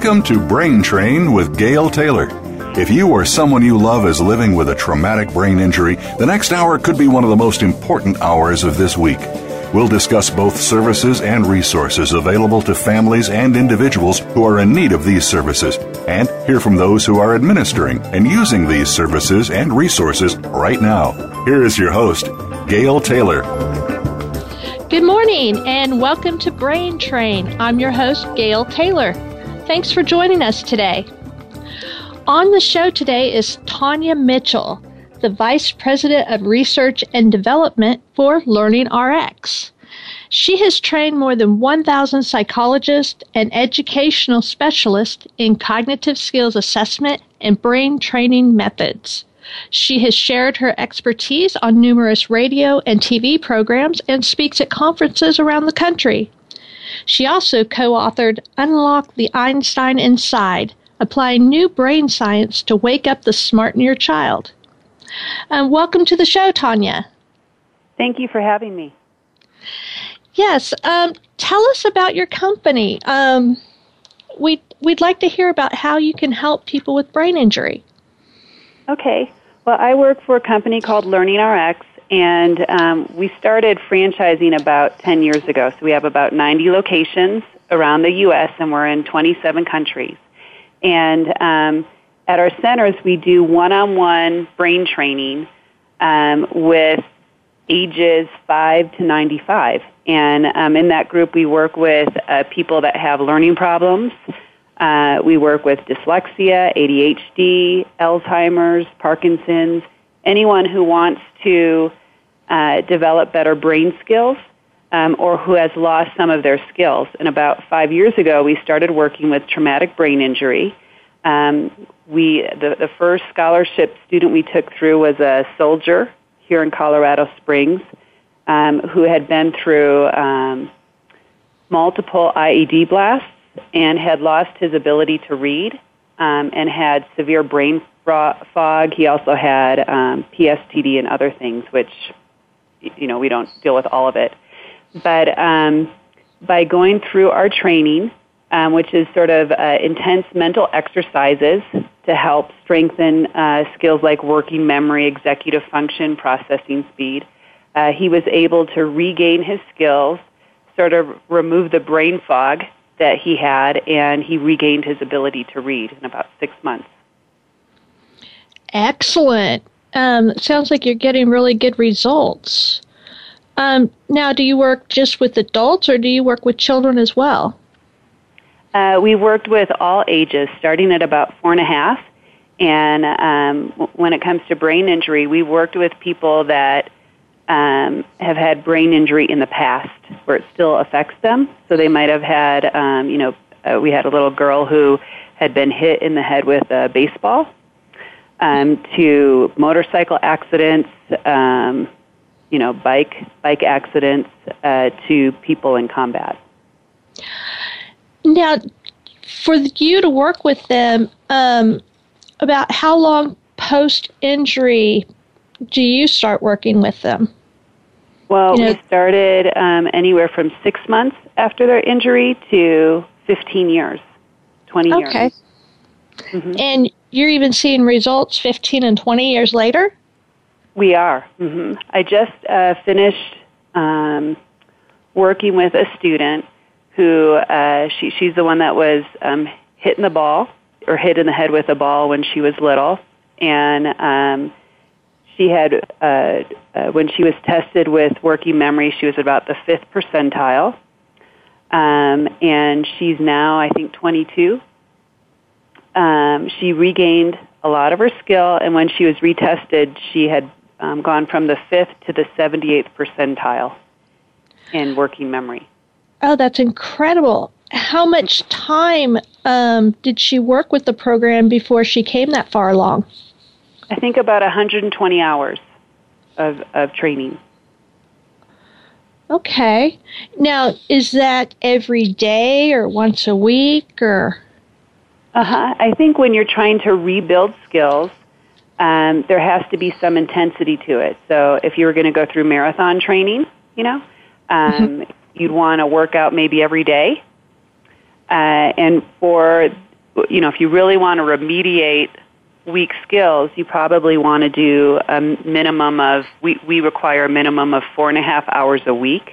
Welcome to Brain Train with Gail Taylor. If you or someone you love is living with a traumatic brain injury, the next hour could be one of the most important hours of this week. We'll discuss both services and resources available to families and individuals who are in need of these services, and hear from those who are administering and using these services and resources right now. Here is your host, Gail Taylor. Good morning and welcome to Brain Train. I'm your host, Gail Taylor. Thanks for joining us today. On the show today is Tanya Mitchell, the Vice President of Research and Development for LearningRx. She has trained more than 1,000 psychologists and educational specialists in cognitive skills assessment and brain training methods. She has shared her expertise on numerous radio and TV programs and speaks at conferences around the country. She also co-authored Unlock the Einstein Inside, applying new brain science to wake up the smart in your child. Welcome to the show, Tanya. Thank you for having me. Yes, tell us about your company. We'd like to hear about how you can help people with brain injury. Okay. Well, I work for a company called LearningRx, and we started franchising about 10 years ago. So we have about 90 locations around the U.S., and we're in 27 countries. And at our centers, we do one-on-one brain training with ages 5 to 95. And in that group, we work with people that have learning problems. We work with dyslexia, ADHD, Alzheimer's, Parkinson's, anyone who wants to develop better brain skills or who has lost some of their skills. And about 5 years ago, we started working with traumatic brain injury. The first scholarship student we took through was a soldier here in Colorado Springs who had been through multiple IED blasts and had lost his ability to read and had severe brain fog. He also had PSTD and other things, which, we don't deal with all of it. But by going through our training, which is sort of intense mental exercises to help strengthen skills like working memory, executive function, processing speed, he was able to regain his skills, sort of remove the brain fog that he had, and he regained his ability to read in about 6 months. Excellent. Sounds like you're getting really good results. Now, do you work just with adults, or do you work with children as well? We worked with all ages, starting at about 4.5. And when it comes to brain injury, we worked with people that have had brain injury in the past where it still affects them. So they might have had, we had a little girl who had been hit in the head with a baseball, to motorcycle accidents, bike accidents, to people in combat. Now, for you to work with them, about how long post-injury do you start working with them? Well, we started anywhere from 6 months after their injury to 15 years, 20 years. Okay. Mm-hmm. And you're even seeing results 15 and 20 years later? We are. Mm-hmm. I just finished working with a student who she's the one that was hit in the head with a ball when she was little, and she had when she was tested with working memory, she was about the 5th percentile, and she's now, I think, 22. She regained a lot of her skill, and when she was retested, she had gone from the 5th to the 78th percentile in working memory. Oh, that's incredible. How much time did she work with the program before she came that far along? I think about 120 hours of training. Okay. Now, is that every day or once a week or? I think when you're trying to rebuild skills, there has to be some intensity to it. So if you were going to go through marathon training, you'd want to work out maybe every day. And for if you really want to remediate weak skills, you probably want to do a minimum of, we require a minimum of 4.5 hours a week,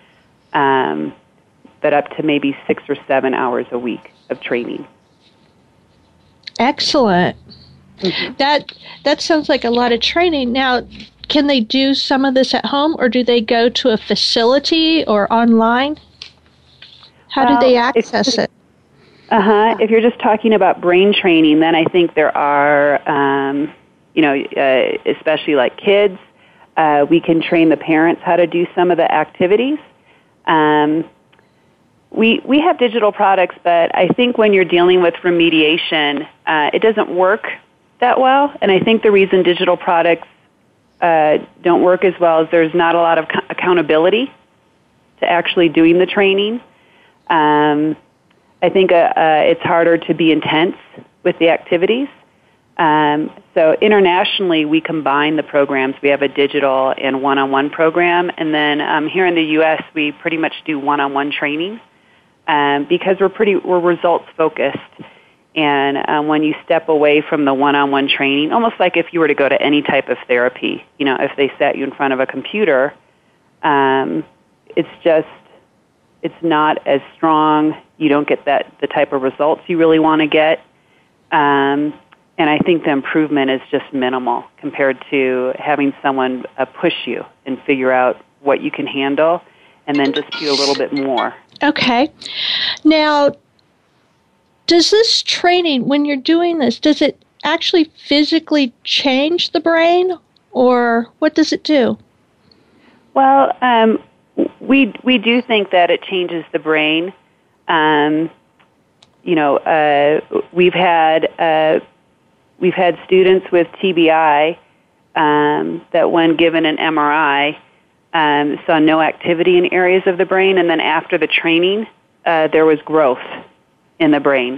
but up to maybe 6 or 7 hours a week of training. Excellent. Mm-hmm. That sounds like a lot of training. Now, can they do some of this at home, or do they go to a facility or online? How do they access it? If you're just talking about brain training, then I think there are, especially like kids, we can train the parents how to do some of the activities. We have digital products, but I think when you're dealing with remediation, it doesn't work that well. And I think the reason digital products don't work as well is there's not a lot of accountability to actually doing the training. I think it's harder to be intense with the activities. So internationally, we combine the programs. We have a digital and one-on-one program. And then here in the U.S., we pretty much do one-on-one training because we're results-focused. And when you step away from the one-on-one training, almost like if you were to go to any type of therapy, if they sat you in front of a computer, it's not as strong. You don't get the type of results you really want to get. And I think the improvement is just minimal compared to having someone push you and figure out what you can handle and then just do a little bit more. Okay. Now, does this training, when you're doing this, does it actually physically change the brain, or what does it do? Well, we do think that it changes the brain. We've had students with TBI that when given an MRI saw no activity in areas of the brain, and then after the training, there was growth in the brain.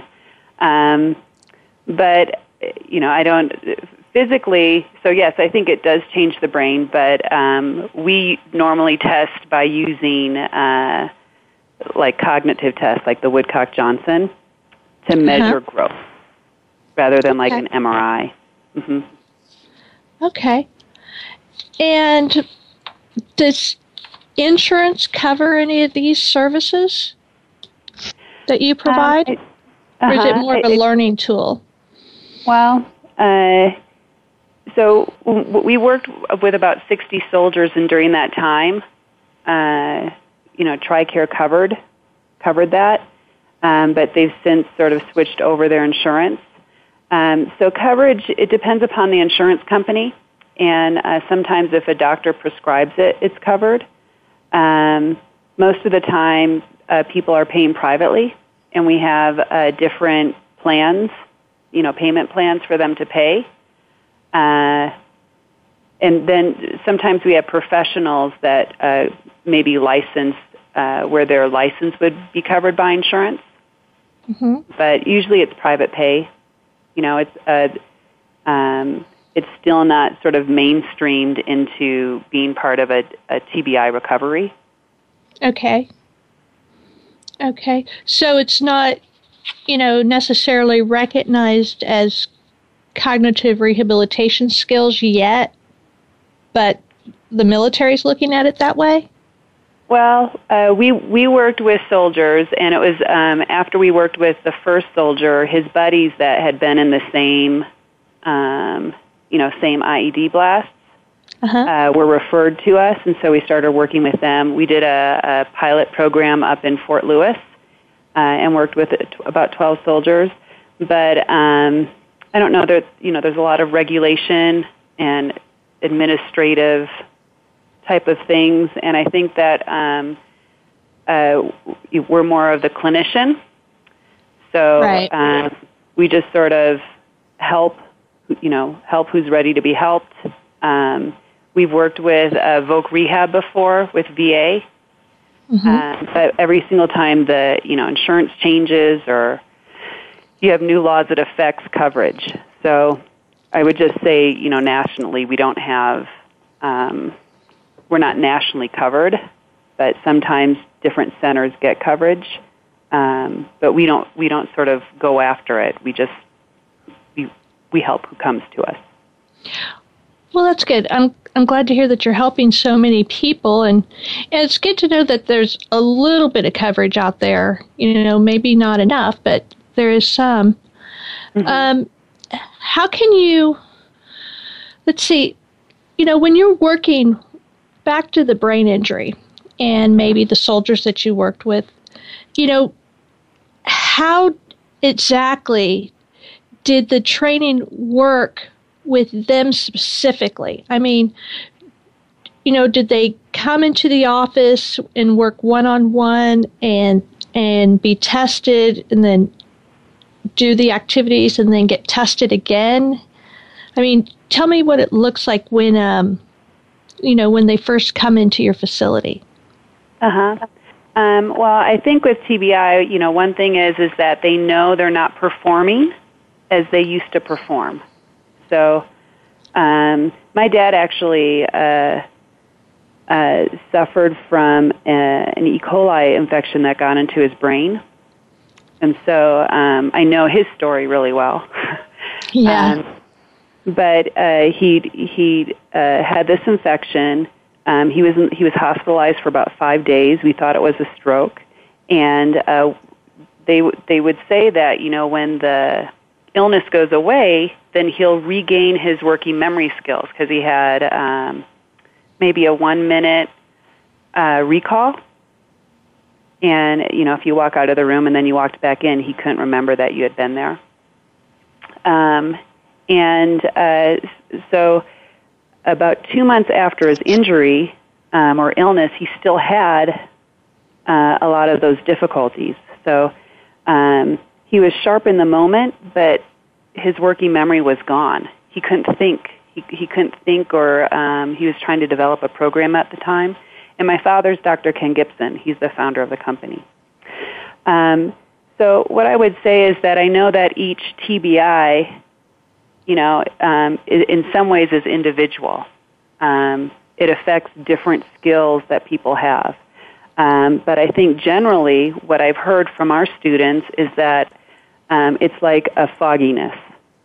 But, I don't physically, so yes, I think it does change the brain, but we normally test by using like cognitive tests, like the Woodcock-Johnson, to measure growth rather than like an MRI. Mm-hmm. Okay. And does insurance cover any of these services that you provide? Or is it more of a learning tool? Well, so we worked with about 60 soldiers, and during that time, TRICARE covered that, but they've since sort of switched over their insurance. So coverage, it depends upon the insurance company, and sometimes if a doctor prescribes it, it's covered. Most of the time, people are paying privately, and we have different plans, payment plans for them to pay. And then sometimes we have professionals that may be licensed where their license would be covered by insurance. Mm-hmm. But usually it's private pay. It's still not sort of mainstreamed into being part of a TBI recovery. Okay. So it's not, necessarily recognized as cognitive rehabilitation skills yet, but the military's looking at it that way? Well, we worked with soldiers, and it was after we worked with the first soldier, his buddies that had been in the same IED blasts were referred to us, and so we started working with them. We did a pilot program up in Fort Lewis and worked with about 12 soldiers. But I don't know. There's a lot of regulation and administrative type of things, and I think that we're more of the clinician. So we just sort of help who's ready to be helped. We've worked with Voc Rehab before with VA, but every single time the insurance changes or you have new laws that affects coverage. So I would just say, nationally we don't have, we're not nationally covered, but sometimes different centers get coverage. but we don't sort of go after it. We help who comes to us. Well, that's good. I'm glad to hear that you're helping so many people, and it's good to know that there's a little bit of coverage out there. Maybe not enough, but there is some. Mm-hmm. How can you? Let's see. When you're working back to the brain injury, and maybe the soldiers that you worked with, how exactly did the training work with them specifically? I mean, did they come into the office and work one-on-one and be tested and then do the activities and then get tested again? I mean, tell me what it looks like when, when they first come into your facility. Well, I think with TBI, one thing is that they know they're not performing as they used to perform. So, my dad actually suffered from an E. coli infection that got into his brain, and so I know his story really well. Yeah. But he had this infection. He was hospitalized for about 5 days. We thought it was a stroke, and they would say that when the illness goes away, then he'll regain his working memory skills, because he had maybe a 1-minute recall. And if you walk out of the room and then you walked back in, he couldn't remember that you had been there. So about 2 months after his injury or illness, he still had a lot of those difficulties. So he was sharp in the moment, but his working memory was gone. He couldn't think. He couldn't think, or he was trying to develop a program at the time. And my father's Dr. Ken Gibson. He's the founder of the company. So what I would say is that I know that each TBI, in some ways is individual. It affects different skills that people have. But I think generally what I've heard from our students is that it's like a fogginess.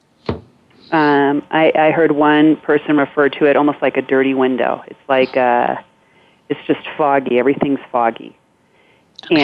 I heard one person refer to it almost like a dirty window. It's like it's just foggy. Everything's foggy. Okay.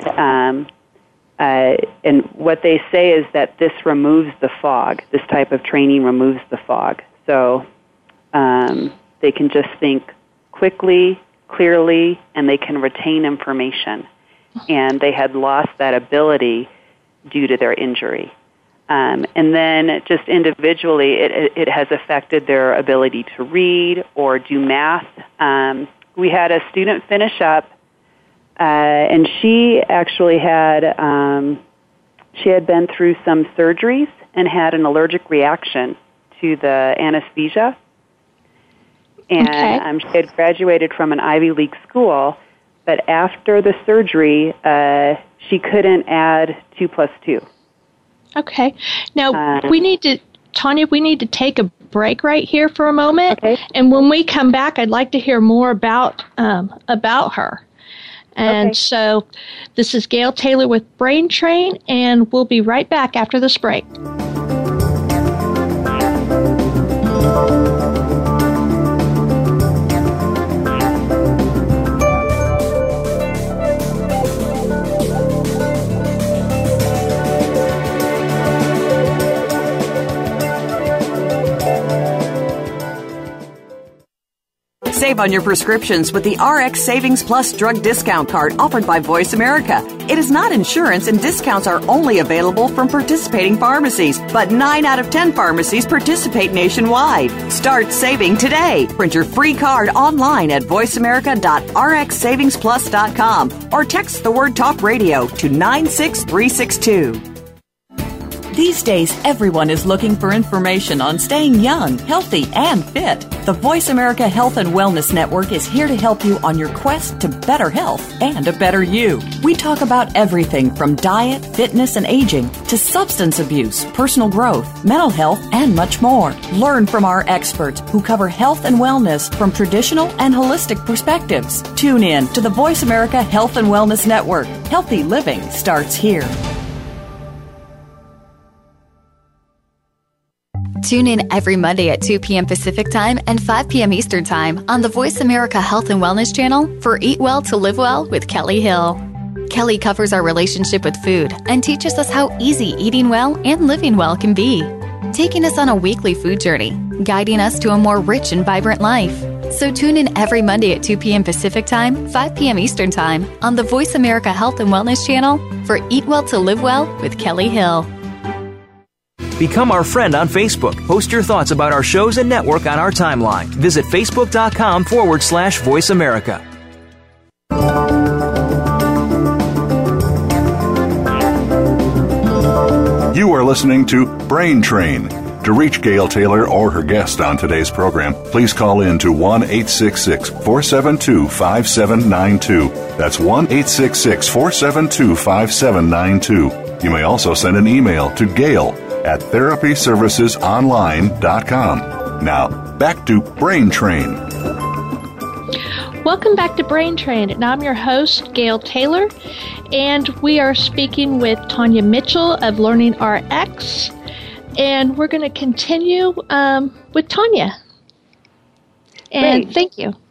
And what they say is that this removes the fog. This type of training removes the fog. So they can just think quickly, clearly, and they can retain information. And they had lost that ability due to their injury. And then just individually, it has affected their ability to read or do math. We had a student finish up, and she actually had been through some surgeries and had an allergic reaction to the anesthesia. And she had graduated from an Ivy League school, but after the surgery, she couldn't add 2 plus 2. Okay. Now, Tanya, we need to take a break right here for a moment. Okay. And when we come back, I'd like to hear more about her. And so this is Gail Taylor with Brain Train, and we'll be right back after this break. Save on your prescriptions with the RX Savings Plus drug discount card offered by Voice America. It is not insurance, and discounts are only available from participating pharmacies, but 9 out of 10 pharmacies participate nationwide. Start saving today. Print your free card online at voiceamerica.rxsavingsplus.com or text the word Talk Radio to 96362. These days, everyone is looking for information on staying young, healthy, and fit. The Voice America Health and Wellness Network is here to help you on your quest to better health and a better you. We talk about everything from diet, fitness, and aging to substance abuse, personal growth, mental health, and much more. Learn from our experts who cover health and wellness from traditional and holistic perspectives. Tune in to the Voice America Health and Wellness Network. Healthy living starts here. Tune in every Monday at 2 p.m. Pacific Time and 5 p.m. Eastern Time on the Voice America Health and Wellness channel for Eat Well to Live Well with Kelly Hill. Kelly covers our relationship with food and teaches us how easy eating well and living well can be, taking us on a weekly food journey, guiding us to a more rich and vibrant life. So tune in every Monday at 2 p.m. Pacific Time, 5 p.m. Eastern Time on the Voice America Health and Wellness channel for Eat Well to Live Well with Kelly Hill. Become our friend on Facebook. Post your thoughts about our shows and network on our timeline. Visit Facebook.com/Voice America. You are listening to Brain Train. To reach Gail Taylor or her guest on today's program, please call in to 1-866-472-5792. That's 1-866-472-5792. You may also send an email to gail@therapyservicesonline.com. Now, back to Brain Train. Welcome back to Brain Train, and I'm your host, Gail Taylor, and we are speaking with Tanya Mitchell of Learning RX, and we're going to continue with Tanya. And Great. Thank you.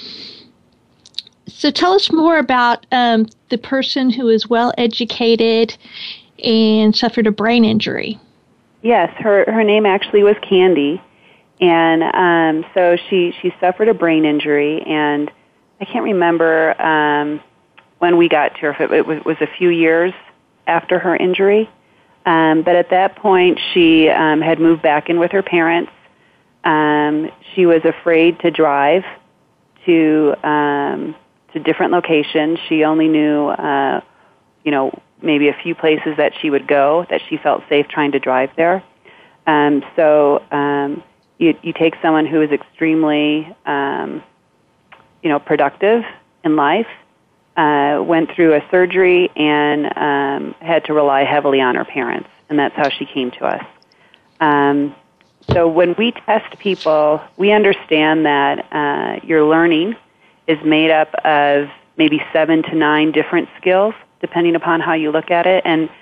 So tell us more about the person who is well educated and suffered a brain injury. Yes, her name actually was Candy, and so she suffered a brain injury, and I can't remember when we got to her, if it was a few years after her injury, but at that point she had moved back in with her parents. She was afraid to drive to different locations. She only knew, maybe a few places that she would go that she felt safe trying to drive there. So you take someone who is extremely, productive in life, went through a surgery and had to rely heavily on her parents, and that's how she came to us. So when we test people, we understand that your learning is made up of maybe 7 to 9 different skills, depending upon how you look at it. And,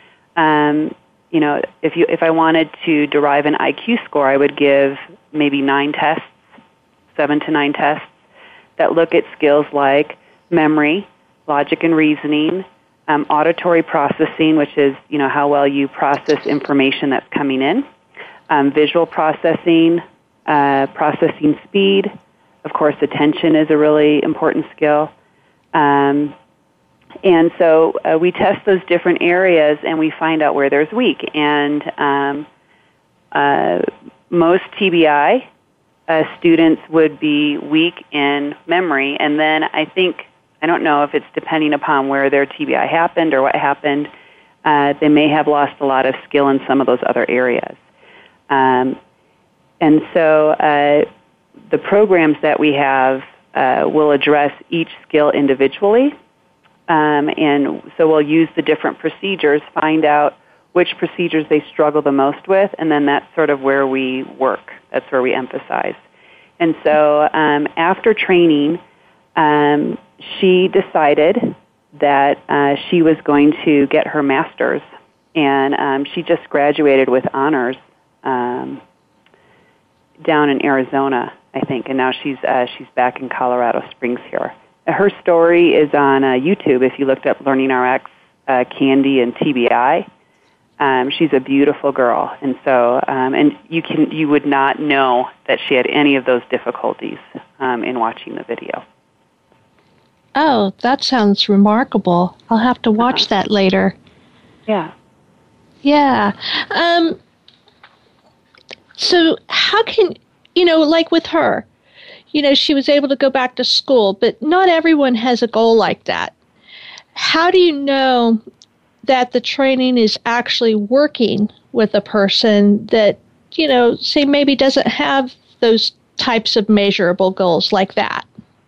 if I wanted to derive an IQ score, I would give maybe 9 tests, 7 to 9 tests that look at skills like memory, logic and reasoning, auditory processing, which is, how well you process information that's coming in, visual processing, processing speed. Of course, attention is a really important skill. And so we test those different areas and we find out where there's weak. And most TBI students would be weak in memory. And then I don't know if it's depending upon where their TBI happened or what happened, they may have lost a lot of skill in some of those other areas. And so the programs that we have will address each skill individually. And so we'll use the different procedures, find out which procedures they struggle the most with, and then that's sort of where we work. That's where we emphasize. And so after training, she decided that she was going to get her master's, and she just graduated with honors down in Arizona, I think, and now she's back in Colorado Springs here. Her story is on YouTube. If you looked up Learning RX, Candy, and TBI, she's a beautiful girl, and so and you would not know that she had any of those difficulties in watching the video. Oh, that sounds remarkable. I'll have to watch that later. Yeah. Yeah. So how can, like with her, she was able to go back to school, but not everyone has a goal like that. How do you know that the training is actually working with a person that, say maybe doesn't have those types of measurable goals like that?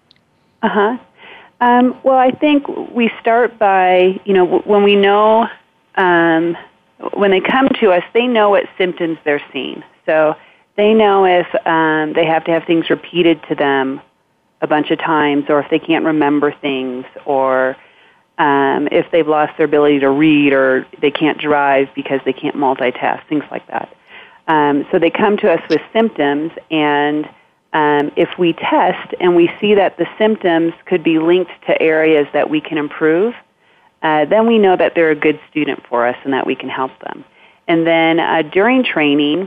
Well, I think we start by, when we know, when they come to us, they know what symptoms they're seeing. So they know if they have to have things repeated to them a bunch of times, or if they can't remember things, or if they've lost their ability to read, or they can't drive because they can't multitask, things like that. So they come to us with symptoms, and if we test and we see that the symptoms could be linked to areas that we can improve, then we know that they're a good student for us and that we can help them. And then during training,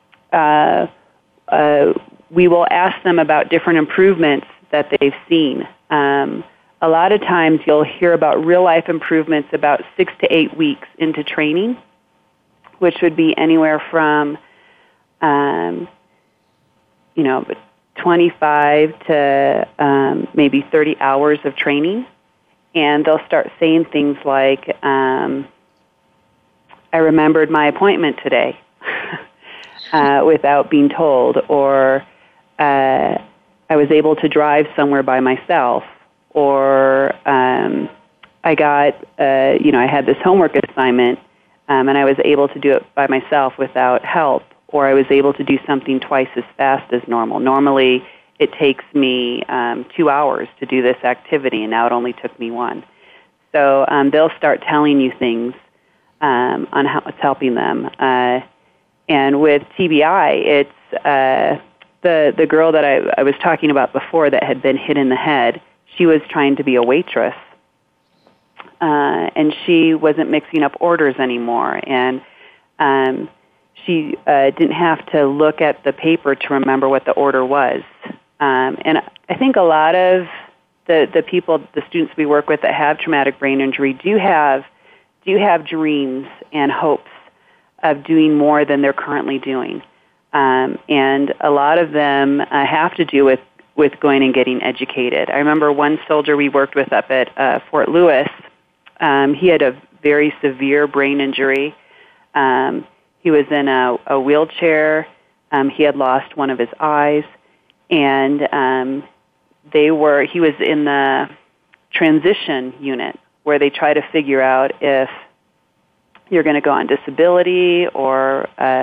we will ask them about different improvements that they've seen. A lot of times you'll hear about real-life improvements about 6 to 8 weeks into training, which would be anywhere from 25 to maybe 30 hours of training. And they'll start saying things like, I remembered my appointment today without being told, or I was able to drive somewhere by myself, or I got, I had this homework assignment and I was able to do it by myself without help, or I was able to do something twice as fast as normal. Normally, it takes me 2 hours to do this activity, and now it only took me 1. So they'll start telling you things on how it's helping them. And with TBI, it's the girl that I was talking about before that had been hit in the head. She was trying to be a waitress, and she wasn't mixing up orders anymore, and she didn't have to look at the paper to remember what the order was. And I think a lot of the people, the students we work with that have traumatic brain injury do have dreams and hopes of doing more than they're currently doing. And a lot of them have to do with going and getting educated. I remember one soldier we worked with up at Fort Lewis. He had a very severe brain injury. He was in a wheelchair. He had lost one of his eyes. And he was in the transition unit where they try to figure out if you're going to go on disability or,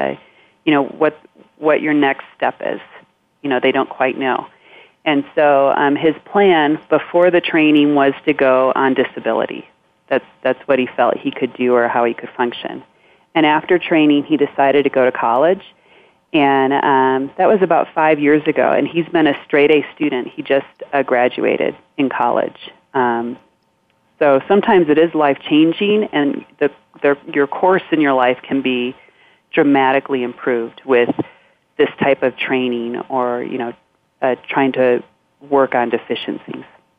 what your next step is. They don't quite know. And so his plan before the training was to go on disability. That's what he felt he could do or how he could function. And after training, he decided to go to college. And that was about 5 years ago, and he's been a straight-A student. He just graduated in college. So sometimes it is life-changing, and your course in your life can be dramatically improved with this type of training or, trying to work on deficiencies.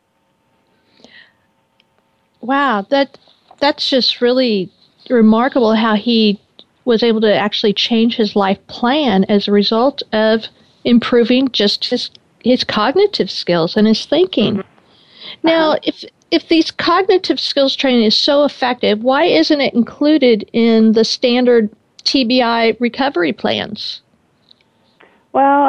Wow, that's just really remarkable how he was able to actually change his life plan as a result of improving just his cognitive skills and his thinking. Now, if these cognitive skills training is so effective, why isn't it included in the standard TBI recovery plans? Well,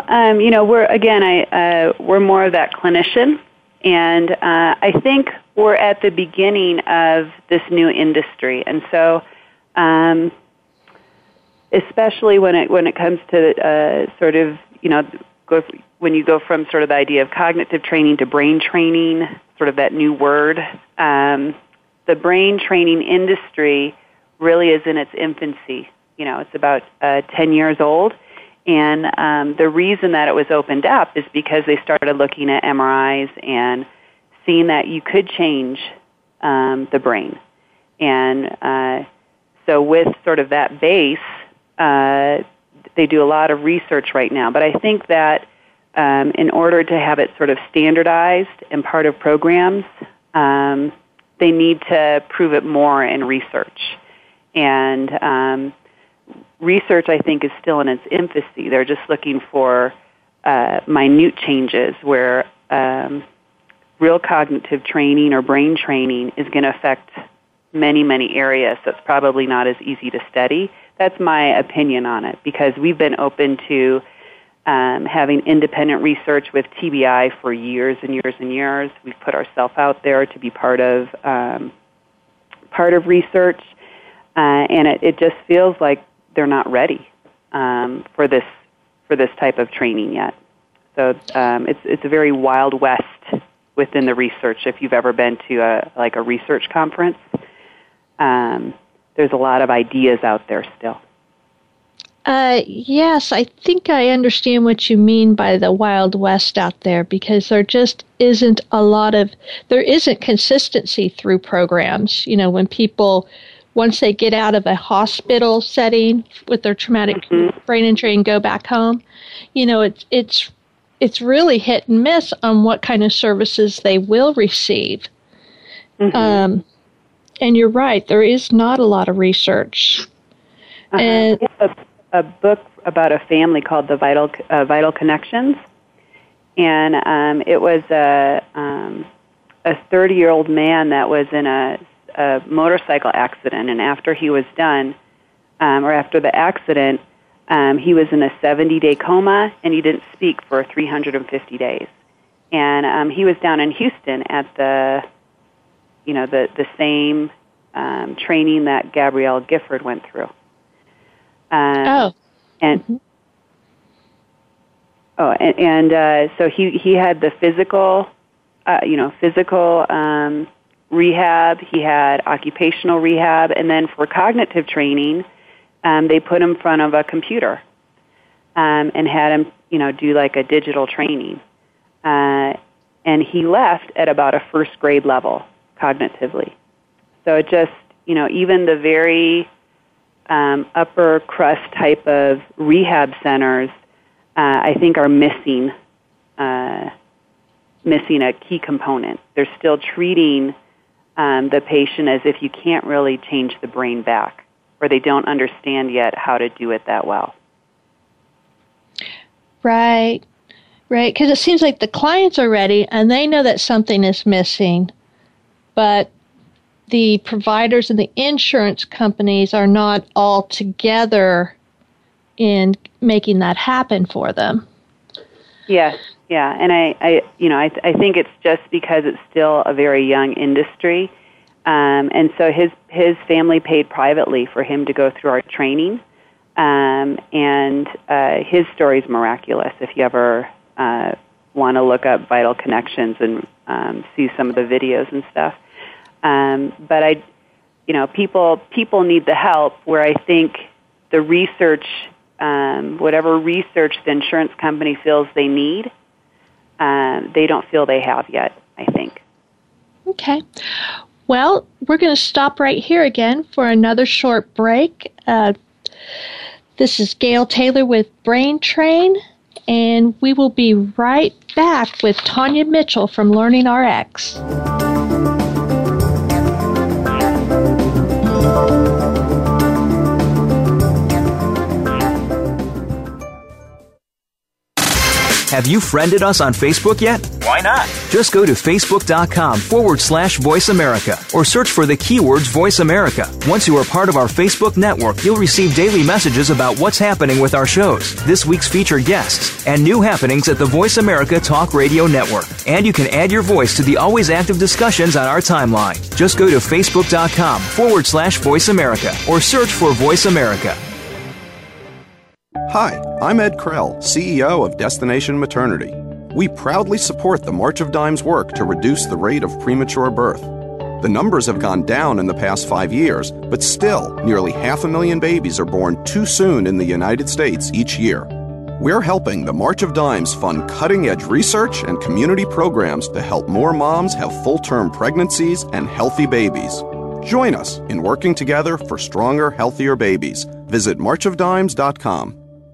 we're more of that clinician, and I think we're at the beginning of this new industry, and so especially when it comes to when you go from sort of the idea of cognitive training to brain training, sort of that new word, the brain training industry really is in its infancy. It's about 10 years old. And the reason that it was opened up is because they started looking at MRIs and seeing that you could change the brain. And so with sort of that base, they do a lot of research right now. But I think that in order to have it sort of standardized and part of programs, they need to prove it more in research. And research, I think, is still in its infancy. They're just looking for minute changes where real cognitive training or brain training is going to affect many, many areas. So it's probably not as easy to study. That's my opinion on it, because we've been open to having independent research with TBI for years and years and years. We've put ourselves out there to be part of research, and it just feels like they're not ready for this type of training yet. So it's a very Wild West within the research. If you've ever been to a research conference, there's a lot of ideas out there still. Yes, I think I understand what you mean by the Wild West out there, because there just isn't there isn't consistency through programs. When people, once they get out of a hospital setting with their traumatic brain injury and go back home, it's really hit and miss on what kind of services they will receive. And you're right, there is not a lot of research. And a book about a family called The Vital Connections, and it was a 30-year-old man that was in a motorcycle accident, and after he was done, or after the accident, he was in a 70-day coma, and he didn't speak for 350 days. And he was down in Houston at the same training that Gabrielle Gifford went through. So he had the physical rehab. He had occupational rehab, and then for cognitive training, they put him in front of a computer and had him, do like a digital training. And he left at about a first grade level cognitively. So it just, even the very upper crust type of rehab centers, I think, are missing a key component. They're still treating the patient as if you can't really change the brain back, or they don't understand yet how to do it that well. Right, because it seems like the clients are ready and they know that something is missing, but the providers and the insurance companies are not all together in making that happen for them. Yes, yeah, and I think it's just because it's still a very young industry, and so his family paid privately for him to go through our training, and his story is miraculous. If you ever want to look up Vital Connections and see some of the videos and stuff. But people need the help, where I think the research, whatever research the insurance company feels they need, they don't feel they have yet, I think. Okay. Well, we're going to stop right here again for another short break. This is Gail Taylor with Brain Train, and we will be right back with Tanya Mitchell from Learning RX. Have you friended us on Facebook yet? Why not? Just go to facebook.com/Voice America or search for the keywords Voice America. Once you are part of our Facebook network, you'll receive daily messages about what's happening with our shows, this week's featured guests, and new happenings at the Voice America Talk Radio Network. And you can add your voice to the always active discussions on our timeline. Just go to facebook.com/Voice America or search for Voice America. Hi, I'm Ed Krell, CEO of Destination Maternity. We proudly support the March of Dimes work to reduce the rate of premature birth. The numbers have gone down in the past 5 years, but still, nearly 500,000 babies are born too soon in the United States each year. We're helping the March of Dimes fund cutting-edge research and community programs to help more moms have full-term pregnancies and healthy babies. Join us in working together for stronger, healthier babies. Visit marchofdimes.com.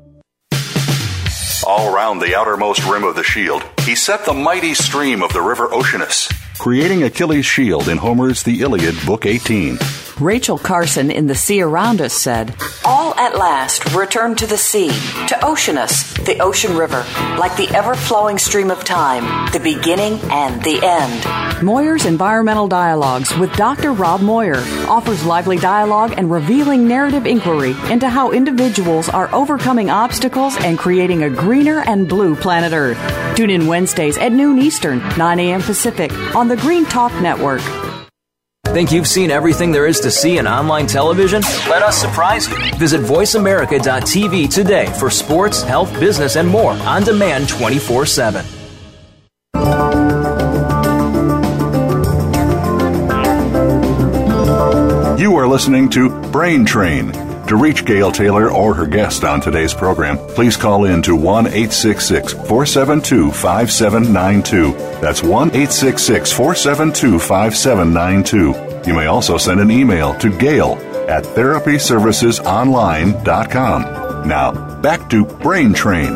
All round the outermost rim of the shield, he set the mighty stream of the river Oceanus, creating Achilles' shield in Homer's The Iliad, Book 18. Rachel Carson in The Sea Around Us said, "All at last return to the sea, to Oceanus, the ocean river, like the ever-flowing stream of time, the beginning and the end. Moyer's Environmental Dialogues with Dr. Rob Moyer offers lively dialogue and revealing narrative inquiry into how individuals are overcoming obstacles and creating a greener and blue planet Earth. Tune in Wednesdays at noon Eastern, 9 a.m. Pacific on the Green Talk Network. Think you've seen everything there is to see in online television? Let us surprise you. Visit voiceamerica.tv today for sports, health, business, and more on demand 24/7. You are listening to Brain Train. To reach Gail Taylor or her guest on today's program, please call in to 1-866-472-5792. That's 1-866-472-5792. You may also send an email to gail@therapyservicesonline.com. Now, back to Brain Train.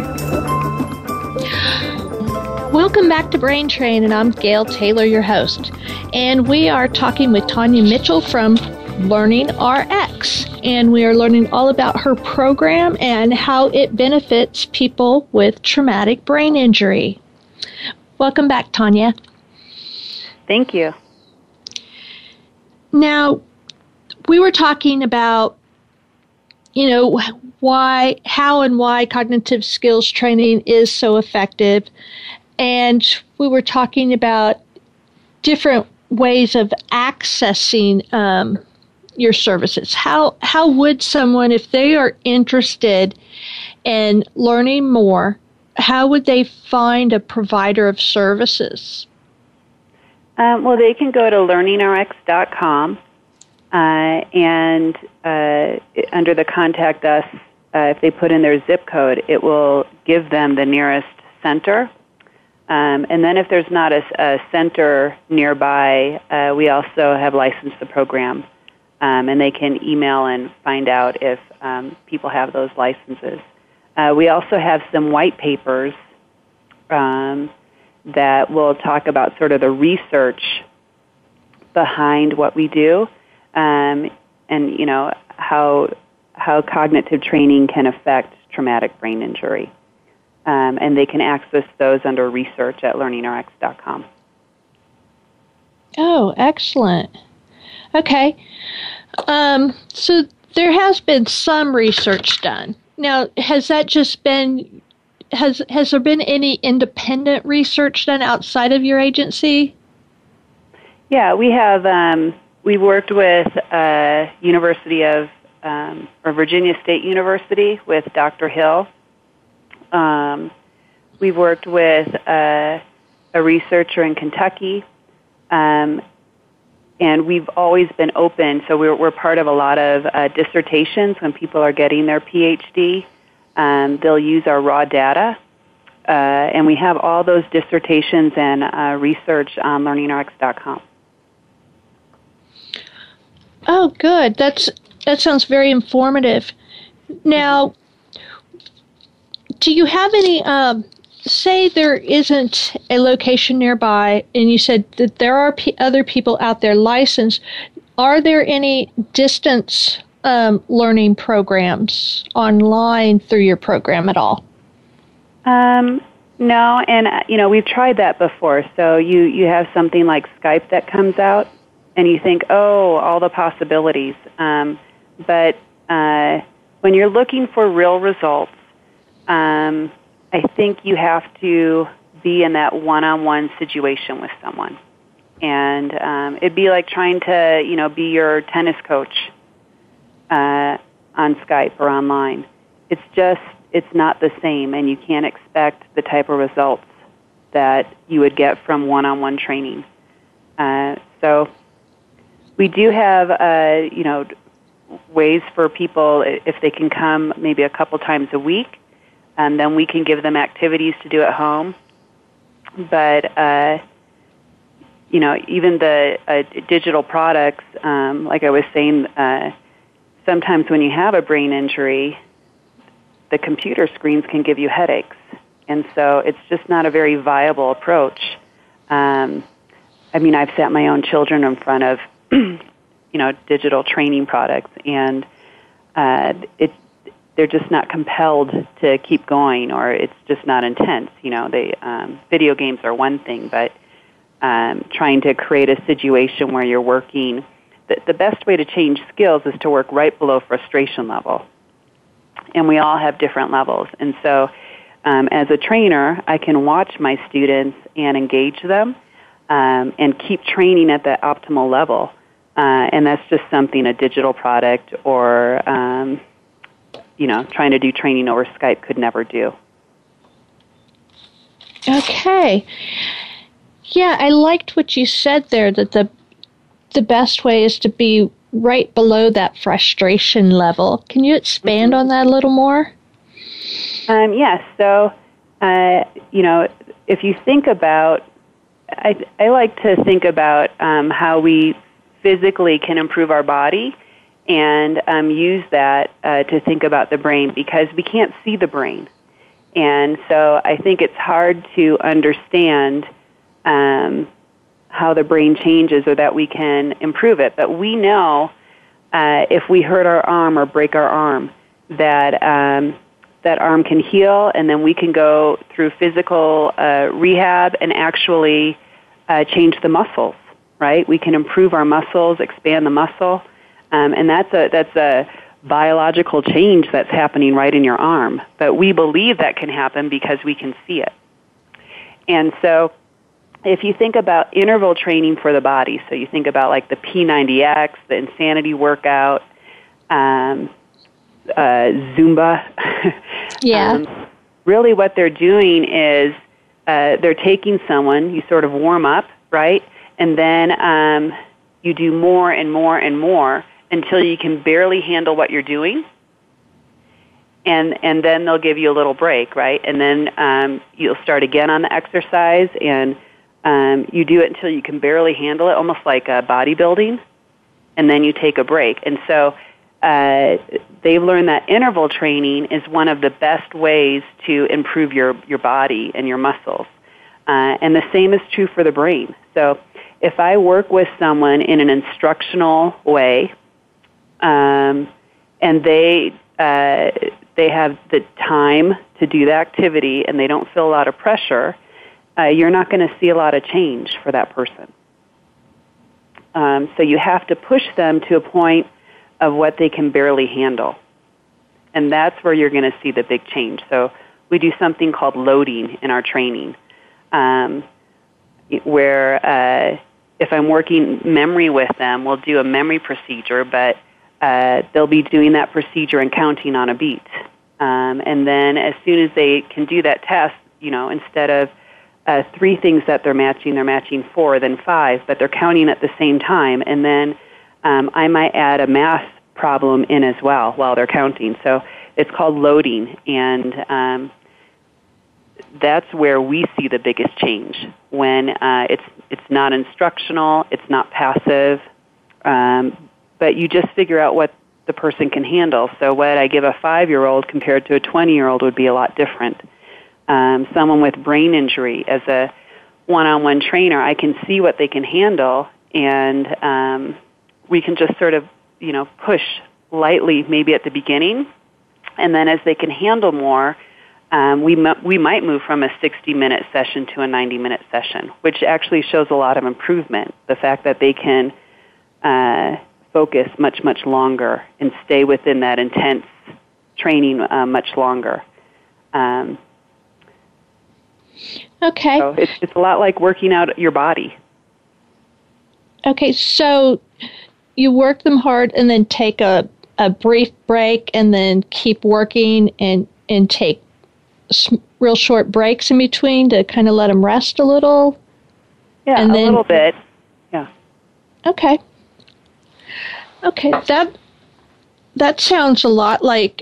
Welcome back to Brain Train, and I'm Gail Taylor, your host. And we are talking with Tanya Mitchell from Learning RX, and we are learning all about her program and how it benefits people with traumatic brain injury. Welcome back, Tanya. Thank you. Now, we were talking about, how and why cognitive skills training is so effective, and we were talking about different ways of accessing your services. How would someone, if they are interested in learning more, how would they find a provider of services? Well, they can go to learningrx.com and under the Contact Us, if they put in their zip code, it will give them the nearest center. And then if there's not a center nearby, we also have licensed the program. And they can email and find out if people have those licenses. We also have some white papers that will talk about sort of the research behind what we do, and how cognitive training can affect traumatic brain injury. And they can access those under research at learningrx.com. Oh, excellent. Okay. So there has been some research done. Now, has that just been, has there been any independent research done outside of your agency? Yeah, we have, we worked with University of, or Virginia State University with Dr. Hill. We've worked with a researcher in Kentucky. And we've always been open, so we're part of a lot of dissertations when people are getting their PhD. They'll use our raw data, and we have all those dissertations and research on learningrx.com. Oh, good. That sounds very informative. Now, do you have any... say there isn't a location nearby, and you said that there are other people out there licensed. Are there any distance learning programs online through your program at all? No, and we've tried that before. So you have something like Skype that comes out, and you think, oh, all the possibilities. But when you're looking for real results, I think you have to be in that one-on-one situation with someone. And it'd be like trying to, be your tennis coach on Skype or online. It's not the same, and you can't expect the type of results that you would get from one-on-one training. So we do have, ways for people, if they can come maybe a couple times a week, and then we can give them activities to do at home. But, even the digital products, like I was saying, sometimes when you have a brain injury, the computer screens can give you headaches. And so it's just not a very viable approach. I've sat my own children in front of, digital training products, and they're just not compelled to keep going, or it's just not intense. Video games are one thing, but trying to create a situation where you're working, the best way to change skills is to work right below frustration level. And we all have different levels. And so as a trainer, I can watch my students and engage them and keep training at that optimal level. And that's just something a digital product or, trying to do training over Skype could never do. Okay. Yeah, I liked what you said there, that the best way is to be right below that frustration level. Can you expand on that a little more? Yes. So, if you think about, I like to think about how we physically can improve our body and use that to think about the brain, because we can't see the brain. And so I think it's hard to understand how the brain changes or that we can improve it. But we know if we hurt our arm or break our arm, that that arm can heal, and then we can go through physical rehab and actually change the muscles, right? We can improve our muscles, expand the muscle, and that's a biological change that's happening right in your arm. But we believe that can happen because we can see it. And so if you think about interval training for the body, so you think about like the P90X, the Insanity workout, Zumba. Yeah. Really what they're doing is they're taking someone, you sort of warm up, right? And then you do more and more and more until you can barely handle what you're doing. And then they'll give you a little break, right? And then you'll start again on the exercise, and you do it until you can barely handle it, almost like bodybuilding, and then you take a break. And so they've learned that interval training is one of the best ways to improve your body and your muscles. And the same is true for the brain. So if I work with someone in an instructional way, and they have the time to do the activity and they don't feel a lot of pressure, you're not going to see a lot of change for that person. So you have to push them to a point of what they can barely handle. And that's where you're going to see the big change. So we do something called loading in our training, where if I'm working memory with them, we'll do a memory procedure, but they'll be doing that procedure and counting on a beat. And then as soon as they can do that test, instead of 3 things that they're matching 4, then 5, but they're counting at the same time. And then I might add a math problem in as well while they're counting. So it's called loading, and that's where we see the biggest change, when it's not instructional, it's not passive, but you just figure out what the person can handle. So what I give a 5-year-old compared to a 20-year-old would be a lot different. Someone with brain injury, as a one-on-one trainer, I can see what they can handle, and we can just sort of, push lightly maybe at the beginning, and then as they can handle more, we might move from a 60-minute session to a 90-minute session, which actually shows a lot of improvement, the fact that they can focus much, much longer and stay within that intense training much longer. Okay. So it's a lot like working out your body. Okay, so you work them hard and then take a brief break and then keep working and take real short breaks in between to kind of let them rest a little? Yeah, and a little bit. Yeah. Okay. Okay, that sounds a lot like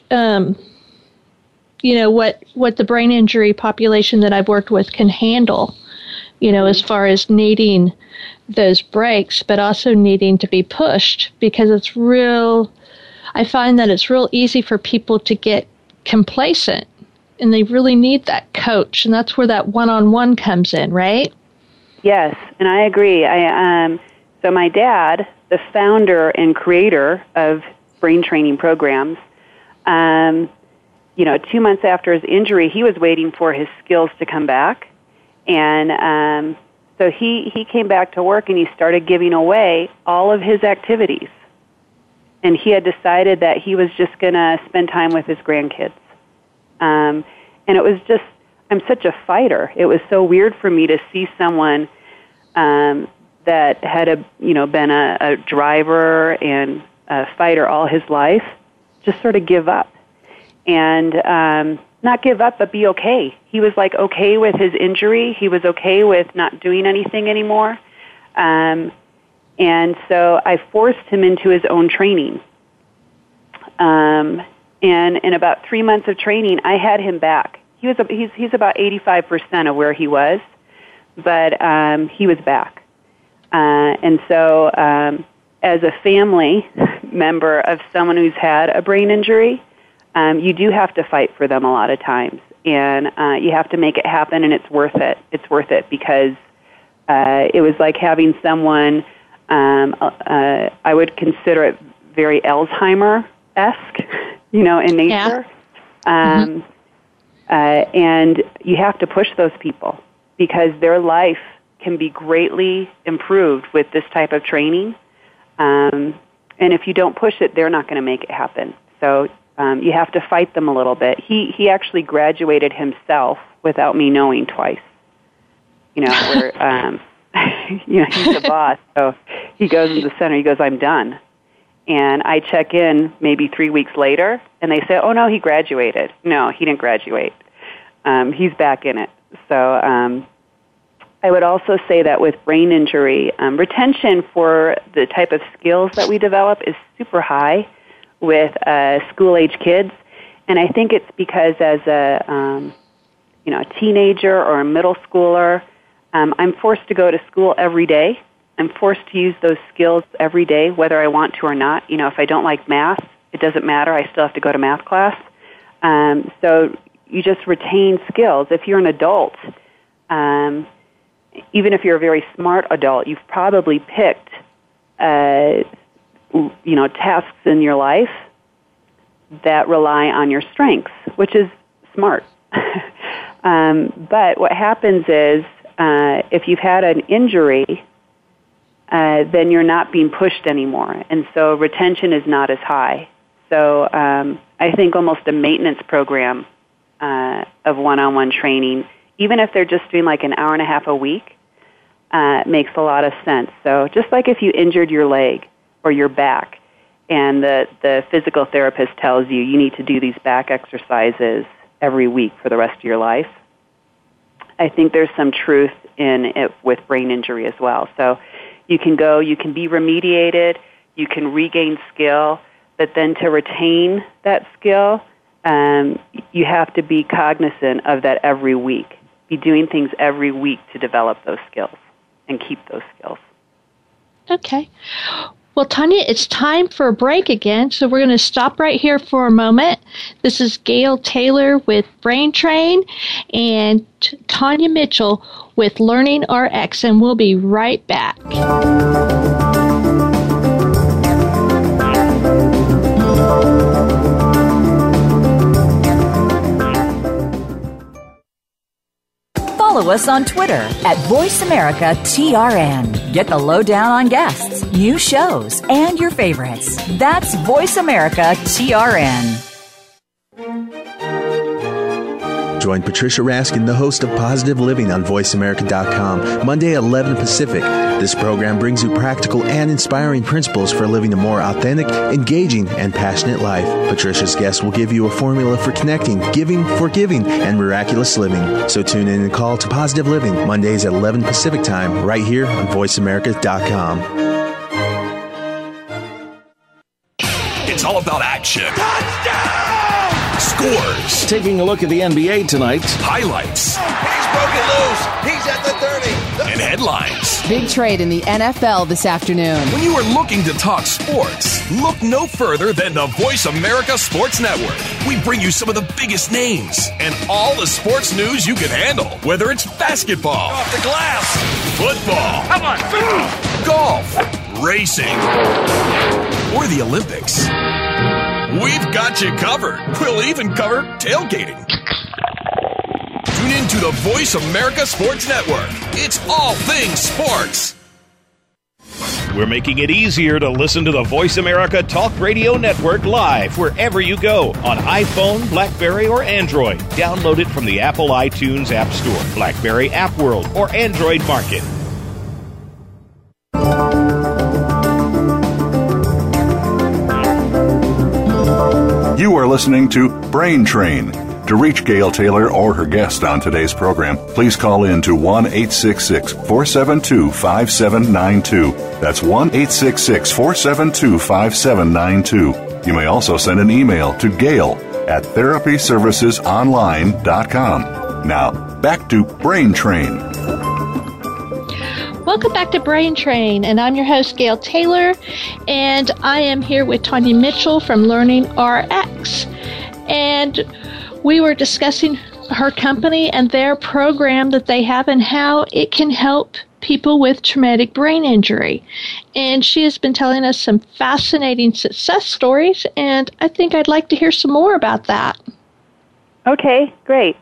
what the brain injury population that I've worked with can handle, as far as needing those breaks, but also needing to be pushed, because I find that it's real easy for people to get complacent, and they really need that coach, and that's where that one-on-one comes in, right? Yes, and I agree. So my dad, the founder and creator of brain training programs, 2 months after his injury, he was waiting for his skills to come back. And so he came back to work and he started giving away all of his activities. And he had decided that he was just going to spend time with his grandkids. And it was just, I'm such a fighter. It was so weird for me to see someone that had been a driver and a fighter all his life just sort of give up. And not give up, but be okay. He was like okay with his injury. He was okay with not doing anything anymore. And so I forced him into his own training. And in about 3 months of training, I had him back. He's about 85% of where he was, but he was back. And so as a family member of someone who's had a brain injury, you do have to fight for them a lot of times, and you have to make it happen, and it's worth it. It's worth it because it was like having someone, I would consider it very Alzheimer-esque, in nature. Yeah. And you have to push those people because their life can be greatly improved with this type of training. And if you don't push it, they're not going to make it happen. So you have to fight them a little bit. He actually graduated himself without me knowing twice. Where he's the boss, so he goes in the center. He goes, "I'm done," and I check in maybe 3 weeks later, and they say, "Oh no, he graduated." No, he didn't graduate. He's back in it. So I would also say that with brain injury, retention for the type of skills that we develop is super high with school-age kids, and I think it's because as a teenager or a middle schooler, I'm forced to go to school every day. I'm forced to use those skills every day, whether I want to or not. If I don't like math, it doesn't matter. I still have to go to math class. So you just retain skills. If you're an adult, even if you're a very smart adult, you've probably picked tasks in your life that rely on your strengths, which is smart. But what happens is if you've had an injury, then you're not being pushed anymore, and so retention is not as high. So I think almost a maintenance program of one-on-one training, even if they're just doing like an hour and a half a week, makes a lot of sense. So just like if you injured your leg or your back, and the physical therapist tells you you need to do these back exercises every week for the rest of your life, I think there's some truth in it with brain injury as well. So you can go, you can be remediated, you can regain skill, but then to retain that skill, you have to be cognizant of that every week. Be doing things every week to develop those skills and keep those skills. Okay. Well, Tanya, it's time for a break again, so we're going to stop right here for a moment. This is Gail Taylor with Brain Train and Tanya Mitchell with Learning RX, and we'll be right back. Follow us on Twitter at VoiceAmericaTRN. Get the lowdown on guests, new shows, and your favorites. That's VoiceAmericaTRN. Join Patricia Raskin, the host of Positive Living on VoiceAmerica.com, Monday at 11 Pacific. This program brings you practical and inspiring principles for living a more authentic, engaging, and passionate life. Patricia's guests will give you a formula for connecting, giving, forgiving, and miraculous living. So tune in and call to Positive Living, Mondays at 11 Pacific Time, right here on VoiceAmerica.com. It's all about action. Touchdown! Scores. Taking a look at the NBA tonight. Highlights. He's broken loose. He's at the 30. And headlines. Big trade in the NFL this afternoon. When you are looking to talk sports, look no further than the Voice America Sports Network. We bring you some of the biggest names and all the sports news you can handle. Whether it's basketball, off the glass, football, come on, golf, racing, or the Olympics. we've got you covered. We'll even cover tailgating. Tune in to the Voice America Sports Network. It's all things sports. We're making it easier to listen to the Voice America Talk Radio Network live wherever you go on iPhone, BlackBerry, or Android. Download it from the Apple iTunes App Store, BlackBerry App World, or Android Market. You are listening to Brain Train. To reach Gail Taylor or her guest on today's program, please call in to 1-866-472-5792. That's 1-866-472-5792. You may also send an email to gail@therapyservicesonline.com. Now, back to Brain Train. Welcome back to Brain Train, and I'm your host, Gail Taylor, and I am here with Tanya Mitchell from Learning RX. And we were discussing her company and their program that they have and how it can help people with traumatic brain injury. And she has been telling us some fascinating success stories, and I think I'd like to hear some more about that. Okay, great.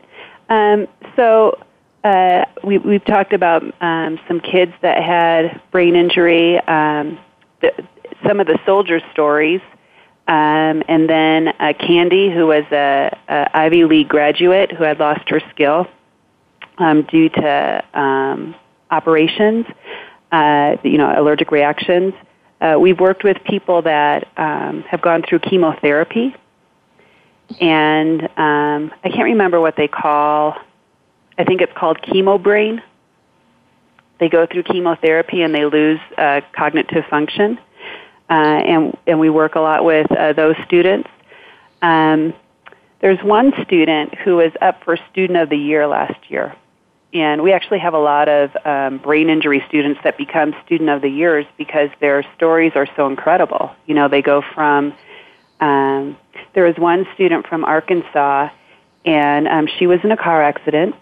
We've talked about some kids that had brain injury, some of the soldier stories, and then Candy, who was a Ivy League graduate who had lost her skill due to operations, allergic reactions. We've worked with people that have gone through chemotherapy, and I can't remember what they call. I think it's called chemo brain. They go through chemotherapy and they lose cognitive function. And we work a lot with those students. There's one student who was up for Student of the Year last year. And we actually have a lot of brain injury students that become Student of the Years because their stories are so incredible. You know, they go from, there was one student from Arkansas, and she was in a car accident.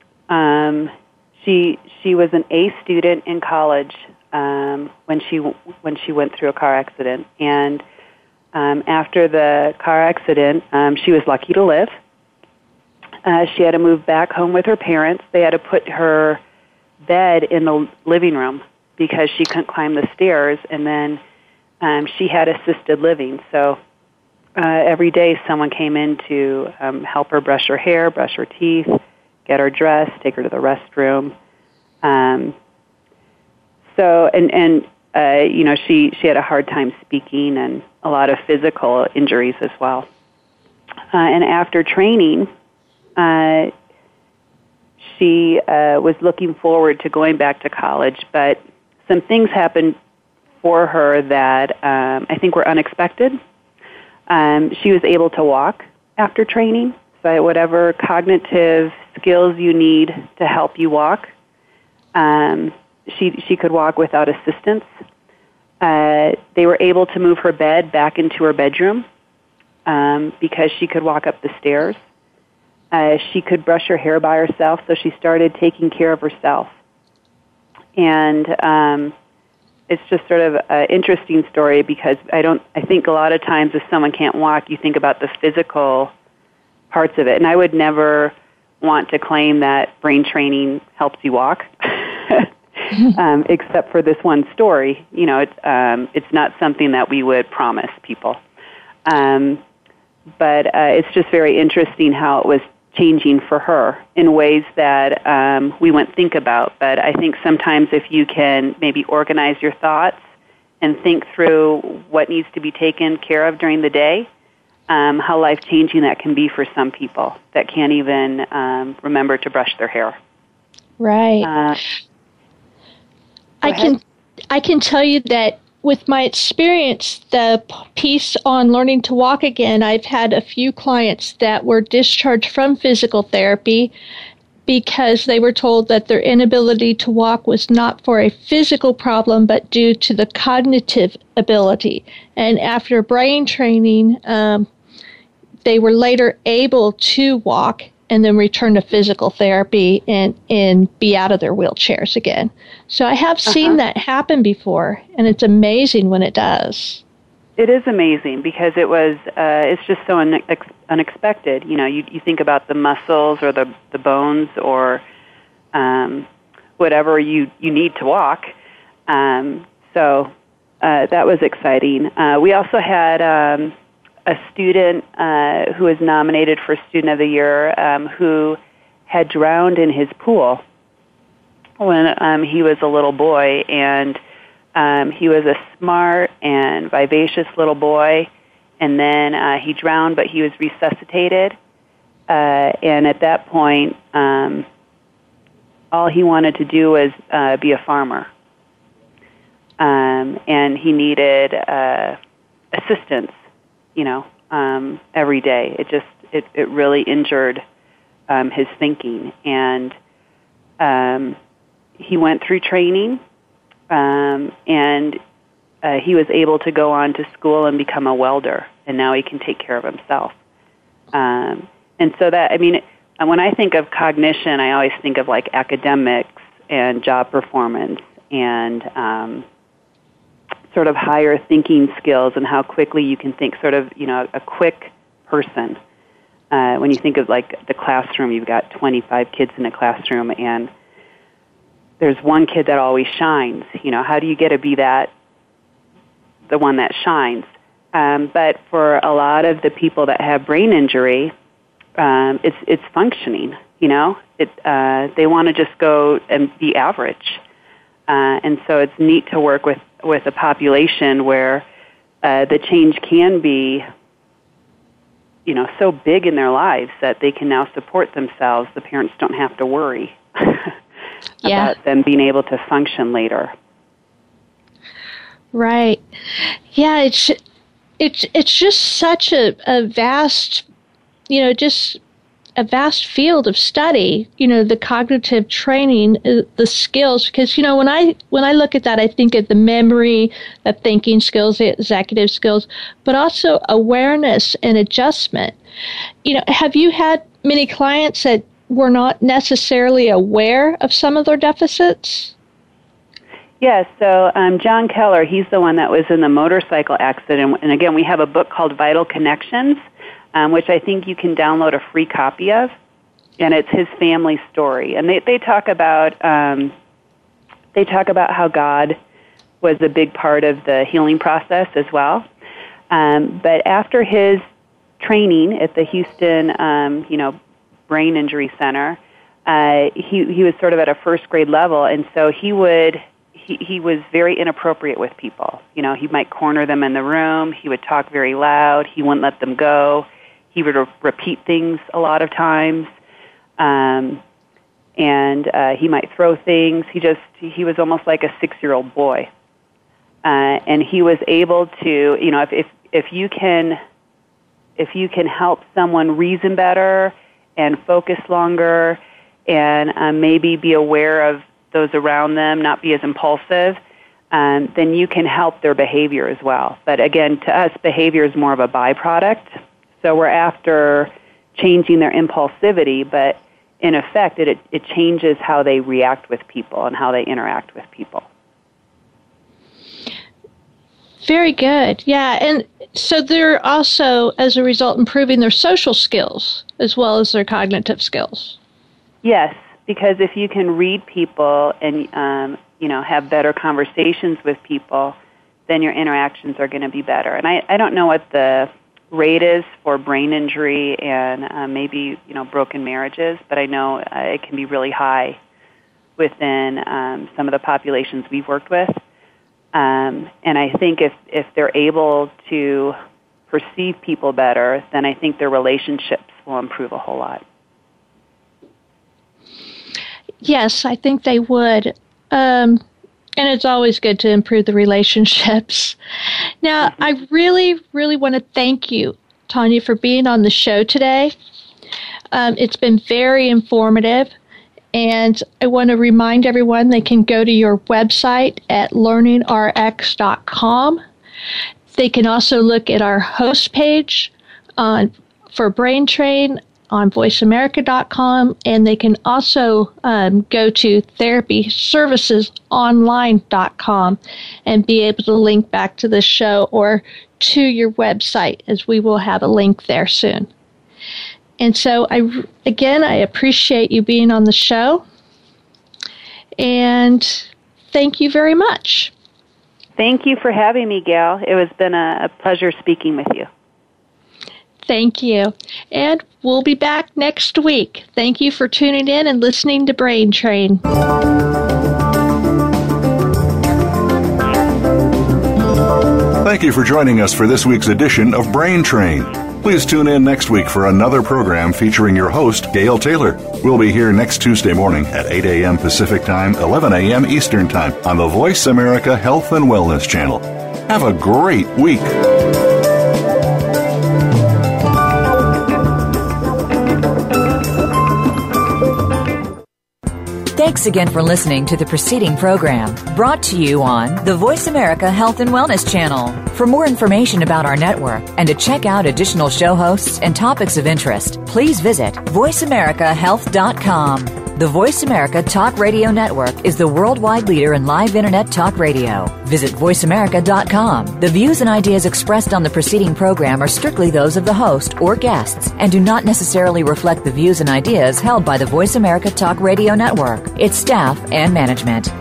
She was an A student in college when she went through a car accident, and after the car accident, she was lucky to live. She had to move back home with her parents. They had to put her bed in the living room because she couldn't climb the stairs, and then she had assisted living. So every day someone came in to help her brush her hair, brush her teeth, get her dressed, take her to the restroom. She had a hard time speaking and a lot of physical injuries as well. And after training, she was looking forward to going back to college, but some things happened for her that I think were unexpected. She was able to walk after training, so whatever cognitive skills you need to help you walk, she could walk without assistance. They were able to move her bed back into her bedroom because she could walk up the stairs. She could brush her hair by herself, so she started taking care of herself. And it's just sort of an interesting story because I think a lot of times if someone can't walk, you think about the physical parts of it. And I would never want to claim that brain training helps you walk. Except for this one story, it's not something that we would promise people. But it's just very interesting how it was changing for her in ways that we wouldn't think about. But I think sometimes if you can maybe organize your thoughts and think through what needs to be taken care of during the day, how life-changing that can be for some people that can't even remember to brush their hair. Right. I can tell you that with my experience, the piece on learning to walk again, I've had a few clients that were discharged from physical therapy because they were told that their inability to walk was not for a physical problem, but due to the cognitive ability. And after brain training, they were later able to walk and then return to physical therapy and be out of their wheelchairs again. So I have seen that happen before, and it's amazing when it does. It is amazing because it's just so unexpected. You know, you think about the muscles or the bones or whatever you need to walk. So that was exciting. We also had a student who was nominated for Student of the Year who had drowned in his pool when he was a little boy, and he was a smart and vivacious little boy, and then he drowned, but he was resuscitated, and at that point, all he wanted to do was be a farmer, and he needed assistance, you know, every day. It really injured his thinking, and he went through training, and he was able to go on to school and become a welder, and now he can take care of himself. And so that, I mean, when I think of cognition, I always think of like academics and job performance and sort of higher thinking skills and how quickly you can think, sort of, you know, a quick person. When you think of like the classroom, you've got 25 kids in a classroom, and there's one kid that always shines. You know, how do you get to be the one that shines? But for a lot of the people that have brain injury, it's functioning. You know, they want to just go and be average, and so it's neat to work with a population where the change can be, you know, so big in their lives that they can now support themselves. The parents don't have to worry about them being able to function later. Right. Yeah, it's just such a vast, you know, just a vast field of study, you know, the cognitive training, the skills, because, you know, when I look at that, I think of the memory, the thinking skills, the executive skills, but also awareness and adjustment. You know, have you had many clients that were not necessarily aware of some of their deficits? Yes, so John Keller, he's the one that was in the motorcycle accident, and again, we have a book called Vital Connections, which I think you can download a free copy of, and it's his family story. And they talk about how God was a big part of the healing process as well. But after his training at the Houston, Brain Injury Center, he was sort of at a first grade level, and so he was very inappropriate with people. You know, he might corner them in the room. He would talk very loud. He wouldn't let them go. He would repeat things a lot of times, and he might throw things. He was almost like a 6-year-old boy, and he was able to, you know, if you can help someone reason better and focus longer, and maybe be aware of those around them, not be as impulsive, then you can help their behavior as well. But again, to us, behavior is more of a byproduct. So we're after changing their impulsivity, but in effect, it changes how they react with people and how they interact with people. Very good. Yeah, and so they're also, as a result, improving their social skills as well as their cognitive skills. Yes, because if you can read people and have better conversations with people, then your interactions are going to be better. And I don't know what the rate is for brain injury and maybe broken marriages, but I know it can be really high within some of the populations we've worked with. And I think if they're able to perceive people better, then I think their relationships will improve a whole lot. Yes, I think they would. And it's always good to improve the relationships. Now, I really, really want to thank you, Tanya, for being on the show today. It's been very informative. And I want to remind everyone they can go to your website at learningrx.com. They can also look at our host page for Brain Train on voiceamerica.com, and they can also go to therapyservicesonline.com and be able to link back to the show or to your website, as we will have a link there soon. And so, I appreciate you being on the show, and thank you very much. Thank you for having me, Gail. It has been a pleasure speaking with you. Thank you. And we'll be back next week. Thank you for tuning in and listening to Brain Train. Thank you for joining us for this week's edition of Brain Train. Please tune in next week for another program featuring your host, Gail Taylor. We'll be here next Tuesday morning at 8 a.m. Pacific Time, 11 a.m. Eastern Time on the Voice America Health and Wellness Channel. Have a great week. Thanks again for listening to the preceding program, brought to you on the Voice America Health and Wellness Channel. For more information about our network and to check out additional show hosts and topics of interest, please visit voiceamericahealth.com. The Voice America Talk Radio Network is the worldwide leader in live Internet talk radio. Visit voiceamerica.com. The views and ideas expressed on the preceding program are strictly those of the host or guests and do not necessarily reflect the views and ideas held by the Voice America Talk Radio Network, its staff, and management.